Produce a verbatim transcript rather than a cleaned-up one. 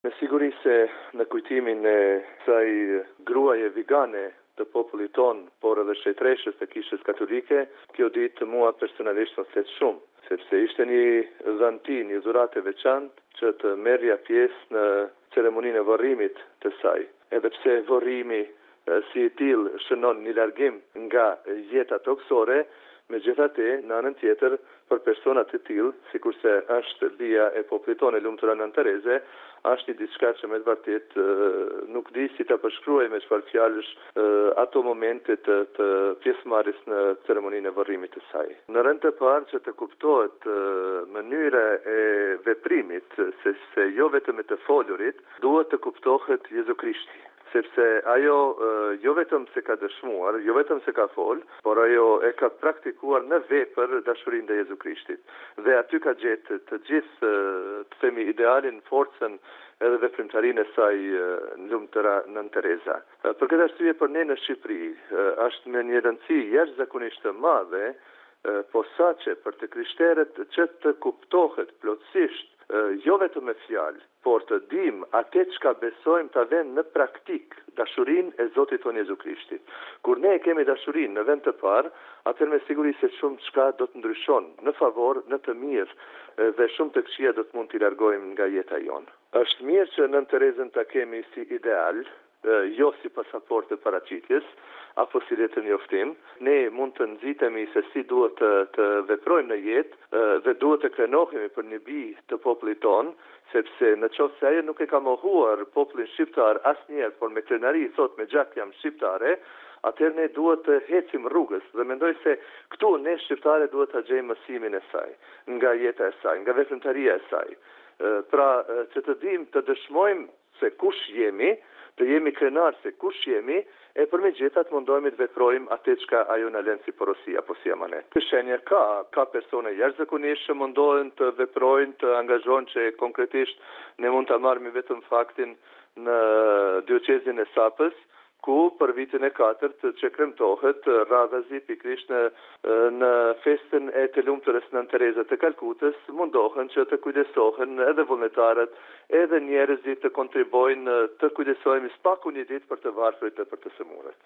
Me siguri se në kujtimin e kësaj gruaje vigane të popullit ton, por edhe shëtreshës të kishës katolike, kjo ditë mua personalisht më flet shumë, sepse ishte një dhanti, një dhuratë e veçantë që të merrja pjesë në ceremoninë e varrimit të saj. Edhe pse varrimi si i tillë shënon një largim nga jeta toksore, megjithatë, në anën tjetër, për persona të tillë, sikurse është bia e popullit tonë e lumtur Nën Tereze, është një diçka që me të vërtetë nuk di si ta përshkruaj me çfarë fjalësh ato momente të, të pjesëmarrjes në ceremoninë e varrimit të saj. Në rend të parë që të kuptohet mënyra e veprimit, se, se jo vetëm e të folurit, duhet të kuptohet Jezu Krishti. Sepse ajo jo vetëm se ka dëshmuar, jo vetëm se ka fol, por ajo e ka praktikuar në vepër dashurinë ndaj Jezu Krishtit. Dhe aty ka gjetë të gjithë, të themi, idealin, forcën edhe veprimtarinë e saj në lumtëra Nën Tereza. Për këtë arsye për ne në Shqipëri është me një rëndësi jashtëzakonisht të madhe, posaçe për të krishterët që të kuptohet plotësisht jo vetëm me fjalë, por të dim atë çka besojmë ta vënë në praktik, dashurinë e Zotit tonë Jezu Krishtit. Kur ne kemi dashurinë në vend të parë, atëherë me siguri se shumë çka do të ndryshon në favor, në të mirë dhe shumë të këqija do të mund t'i largojmë nga jeta jonë. Është mirë që Nën Terezën ta kemi si ideal, jo si pasaportë të paraqitjes, apo si letë njoftim. Ne mund të nxitemi se si duhet të, të veprojmë në jetë dhe duhet të krenohemi për një bi të popullit tonë, sepse në qoftë se ajo nuk e ka mohuar popullin shqiptar asnjëherë, por me krenari thot me gjak jam shqiptare, atëherë ne duhet të hecim rrugës dhe mendoj se këtu ne shqiptare duhet të gjejmë mësimin e saj, nga jeta e saj, nga veprimtaria e saj. Pra që të dim të dëshmojmë se kush jemi, të jemi krenar se kush jemi, e për me gjitha të mundohemi të veprojmë atë çka ajo në lënë si porosi apo si amanet. Të shenja ka, ka persone jashtëzakonisht që mundohen të veprojnë, të angazhohen që konkretisht ne mund të marrëmi vetëm faktin në dioqezin e Sapës, ku për vitin e katërt që kremtohet radhazi pikrisht në, në festën e të lumtërës Nën Tereza të Kalkutës, mundohen që të kujdesohen edhe vullnetarët, edhe njerëzit të kontribojnë të kujdesohemi spaku një ditë për të varfrit dhe për të sëmurët.